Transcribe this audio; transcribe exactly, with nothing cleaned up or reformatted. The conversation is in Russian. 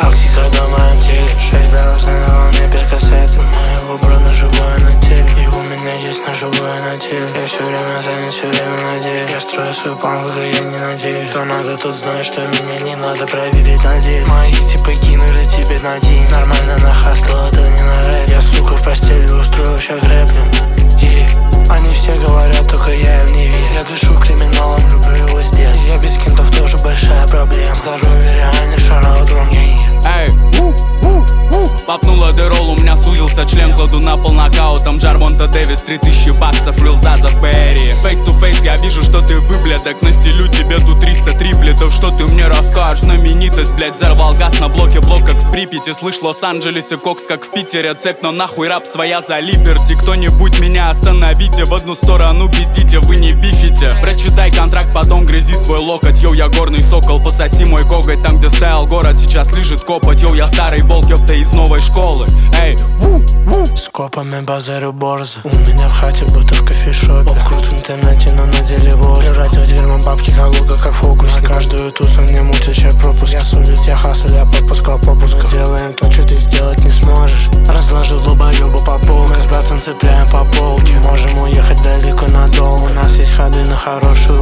Аксика до моем теле, шесть берез на волне без кассеты. Моего бро ножевое на теле, и у меня есть ножевое на теле. Я все время занят, все время на деле. Я строю свой план, когда я не надеюсь. Кто надо, тот знает, что меня не надо проверить на деле. Мои типы кинули тебе на день. Нормально на хасло, это не на рэп. Я, сука, в постели устрою ща грэплин. И они все говорят, только я им не верю. Я дышу криминалом, люблю его с детства. Я без кентов тоже большая проблема. Здоровье реально шараут вронгейн. Эй, у, у, у. Попнула дырол, у меня сузился член. Кладу на пол нокаутом Джарвонта Дэвис. Три тысячи баксов, Рил Заза в Перри. Фейс ту фейс, я вижу, что ты выблядок. Настелю тебе тут триста триплетов. Что ты мне расскажешь? Знаменитость, блять, взорвал газ на блоке. Блок как в Припяти. Слышь, в Лос-Анджелесе кокс как в Питере. Цепь, но нахуй рабство, я за либерти. Кто-нибудь меня остановите. В одну сторону пиздите, вы не бифите. Прочитай контракт, потом грызи свой локоть. Йоу, я горный сокол, пососи мой коготь. Там, где стоял город, сейчас лежит копоть. Йоу, я старый волк, ёпта, из новой школы. Эй, ву, ву. С копами базарю борза. У меня в хате будто в кофешопе. Поп крут в интернете, но на деле вор. Лежать в дверь бабки, как лука, как фокус. На каждую тусу мне мутит чай пропуск. Я с улиц, я хасл, я попускал попусков. Делаем то, что ты сделать не сможешь. Разложил долбоёбу по полу. Мы с братом цепляем по полке. Можем уехать далеко надолго. У нас есть ходы на хорошую